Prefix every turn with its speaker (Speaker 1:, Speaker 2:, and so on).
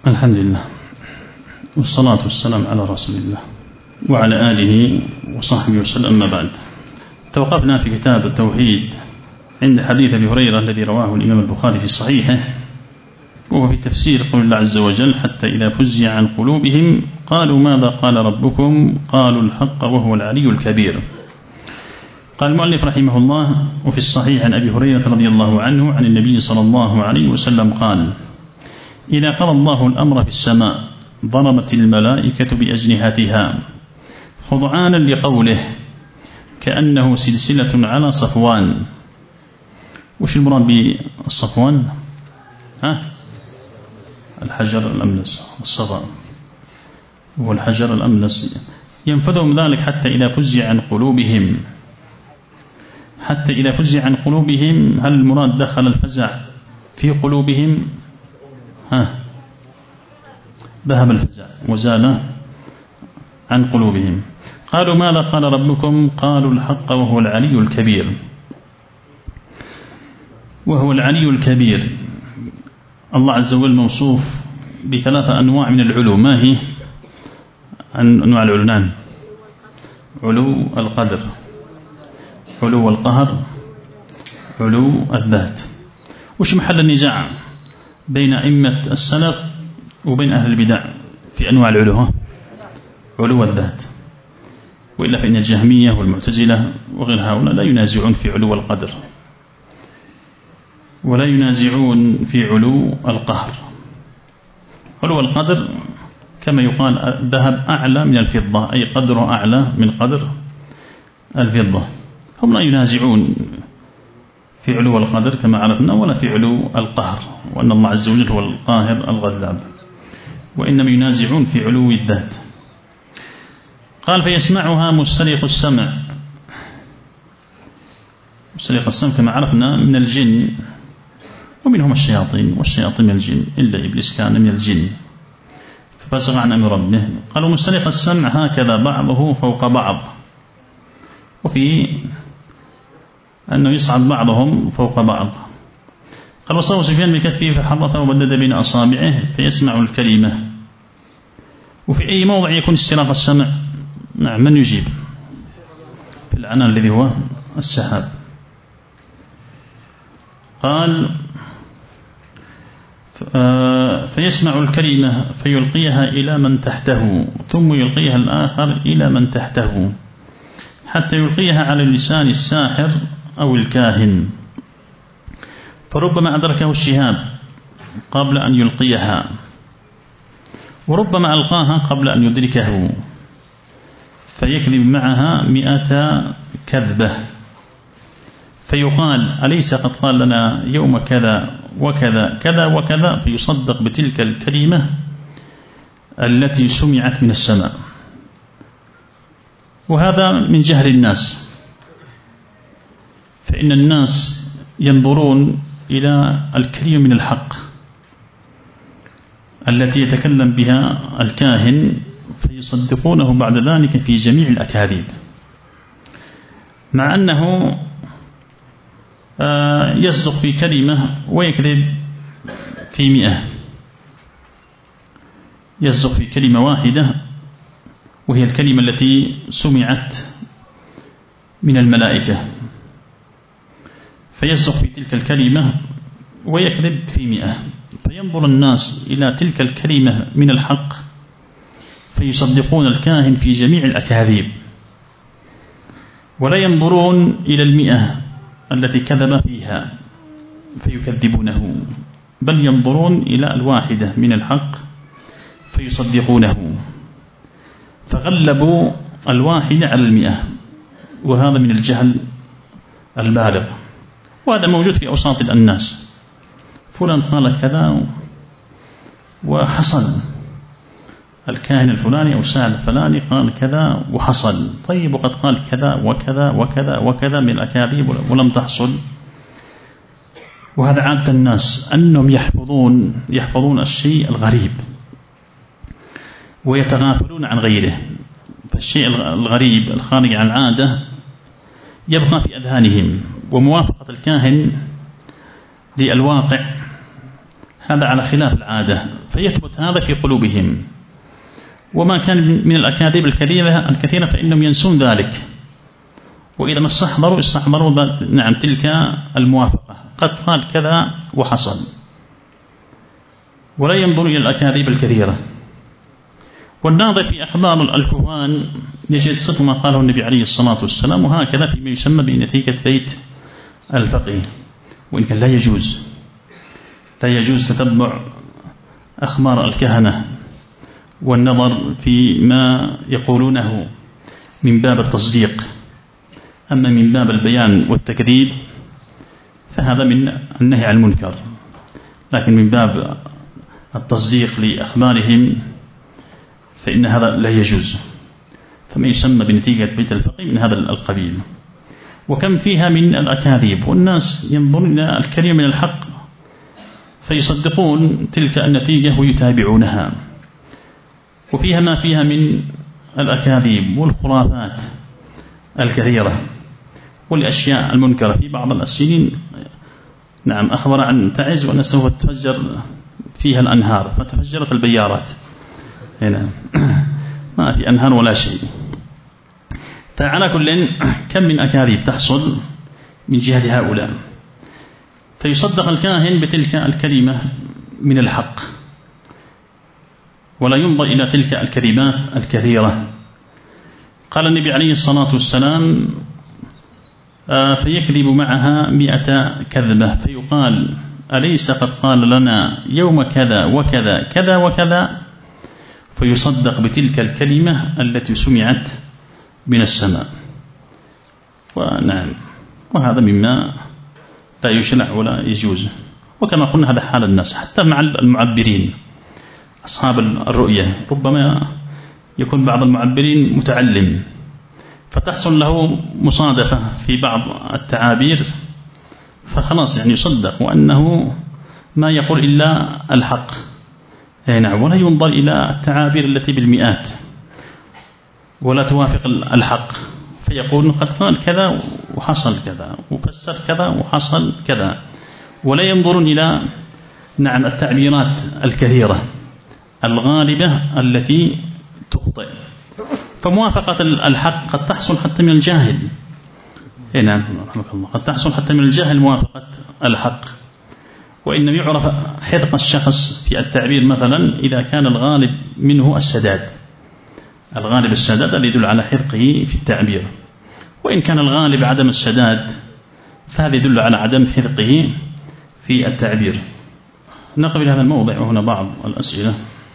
Speaker 1: الحمد لله والصلاة والسلام على رسول الله وعلى آله وصحبه وسلم. أما بعد، توقفنا في كتاب التوحيد عند حديث أبي هريرة الذي رواه الإمام البخاري في صحيحه، وهو في تفسير قول الله عز وجل: حتى إذا فزع عن قلوبهم قالوا ماذا قال ربكم قالوا الحق وهو العلي الكبير. قال المؤلف رحمه الله: وفي الصحيح عن أبي هريرة رضي الله عنه عن النبي صلى الله عليه وسلم قال: إذا قضى الله الأمر في السماء ضربت الملائكة بأجنحتها خضعانا لقوله كأنه سلسلة على صفوان. وش المراد بالصفوان؟ الحجر الأملس، الصفا هو الحجر الأملس. ينفذهم ذلك حتى إذا فزع عن قلوبهم. حتى إذا فزع عن قلوبهم، هل المراد دخل الفزع في قلوبهم؟ ذهب الفزع وزال عن قلوبهم. قالوا ماذا قال ربكم قالوا الحق وهو العلي الكبير. وهو العلي الكبير، الله عز وجل موصوف بثلاثة أنواع من العلو. ما هي أنواع العلو؟ علو القدر، علو القهر، علو الذات. وش محل النزاع بين أئمة السلف وبين أهل البدع في أنواع العلو؟ علو الذات. وإلا فإن الجهمية والمعتزلة وغير هؤلاء لا ينازعون في علو القدر، ولا ينازعون في علو القهر. علو القدر كما يقال الذهب أعلى من الفضة، أي قدره أعلى من قدر الفضة. هم لا ينازعون في علو القدر كما عرفنا، ولا في علو القهر، وأن الله عز وجل هو القاهر الغلاب، وإنما ينازعون في علو الذات. قال: فيسمعها مسترق السمع. مسترق السمع كما عرفنا من الجن، ومنهم الشياطين، والشياطين من الجن، إلا إبليس كان من الجن ففسق عن أمر ربه. قالوا مسترق السمع هكذا بعضه فوق بعض، وفي أنه يصعد بعضهم فوق بعض. قال: وصار سفيان بكفه فحرته وبدد بين أصابعه فيسمع الكلمة. وفي أي موضع يكون استراق السمع؟ نعم، من يجيب؟ في العنان الذي هو السحاب. قال: فيسمع الكلمة فيلقيها إلى من تحته، ثم يلقيها الآخر إلى من تحته، حتى يلقيها على لسان الساحر أو الكاهن، فربما أدركه الشهاب قبل أن يلقيها، وربما ألقاها قبل أن يدركه، فيكذب معها 100 كذبة، فيقال: أليس قد قال لنا يوم كذا وكذا كذا وكذا، فيصدق بتلك الكلمة التي سمعت من السماء. وهذا من جهل الناس، فإن الناس ينظرون إلى الكلمة من الحق التي يتكلم بها الكاهن، فيصدقونه بعد ذلك في جميع الأكاذيب، مع أنه يصدق في كلمة ويكذب في 100. يصدق في كلمة واحدة وهي الكلمة التي سمعت من الملائكة، فيصدق في تلك الكلمة ويكذب في 100. فينظر الناس إلى تلك الكلمة من الحق فيصدقون الكاهن في جميع الأكاذيب، ولا ينظرون إلى 100 التي كذب فيها فيكذبونه، بل ينظرون إلى الواحدة من الحق فيصدقونه، فغلبوا الواحدة على 100. وهذا من الجهل البالغ، وهذا موجود في أوساط الناس. فلان قال كذا وحصل، الكاهن الفلاني أو الساحر الفلاني قال كذا وحصل. طيب، وقد قال كذا وكذا وكذا وكذا من الأكاذيب ولم تحصل. وهذا عادة الناس، أنهم يحفظون الشيء الغريب ويتغافلون عن غيره. فالشيء الغريب الخارج عن العادة يبقى في أذهانهم، وموافقة الكاهن للواقع هذا على خلاف العادة، فيثبت هذا في قلوبهم. وما كان من الأكاذيب الكثيرة فإنهم ينسون ذلك، وإذا ما استحضروا نعم تلك الموافقة، قد قال كذا وحصل، ولا ينظر إلى الأكاذيب الكثيرة. والناظر في أخبار الكهان يجد صدق ما قاله النبي عليه الصلاة والسلام، وهكذا فيما يسمى بنتيجة بيت الفقيه. وإن كان لا يجوز تتبع أخبار الكهنة والنظر في ما يقولونه من باب التصديق. أما من باب البيان والتكذيب فهذا من النهي عن المنكر، لكن من باب التصديق لأخبارهم فإن هذا لا يجوز، فما يسمى بنتيجة بيت الفقيه من هذا القبيل. وكم فيها من الأكاذيب، والناس ينظرون إلى الكلمة من الحق فيصدقون تلك النتيجة ويتابعونها. وفيها ما فيها من الأكاذيب والخرافات الكثيرة والأشياء المنكرة. في بعض السنين نعم أخبر عن تعز وأن سوف تفجر فيها الأنهار، فتفجرت البيارات هنا ما في أنهار ولا شيء. فعلى كل كم من أكاذيب تحصل من جهة هؤلاء، فيصدق الكاهن بتلك الكلمة من الحق، ولا ينظر إلى تلك الكلمات الكثيرة. قال النبي عليه الصلاة والسلام فيكذب معها 100 كذبة، فيقال أليس قد قال لنا يوم كذا وكذا كذا وكذا، فيصدق بتلك الكلمة التي سمعت من السماء. ونعم، وهذا مما لا يشرع ولا يجوز. وكما قلنا هذا حال الناس حتى مع المعبرين أصحاب الرؤية، ربما يكون بعض المعبرين متعلم فتحصل له مصادفة في بعض التعابير فخلاص يعني يصدق، وأنه ما يقول إلا الحق. نعم، ولا ينظر إلى التعابير التي بالمئات ولا توافق الحق، فيقول قد قال كذا وحصل كذا وفسر كذا وحصل كذا، ولا ينظرون إلى نعم التعبيرات الكثيرة الغالبة التي تخطئ. فموافقة الحق قد تحصل حتى من الجاهل. نعم رحمك الله، قد تحصل حتى من الجاهل موافقة الحق. وإنما يعرف حذق الشخص في التعبير مثلا إذا كان الغالب منه السداد، الغالب السداد الذي يدل على حذقه في التعبير. وإن كان الغالب عدم السداد فهذا يدل على عدم حذقه في التعبير. نقبل هذا الموضع وهنا بعض الأسئلة.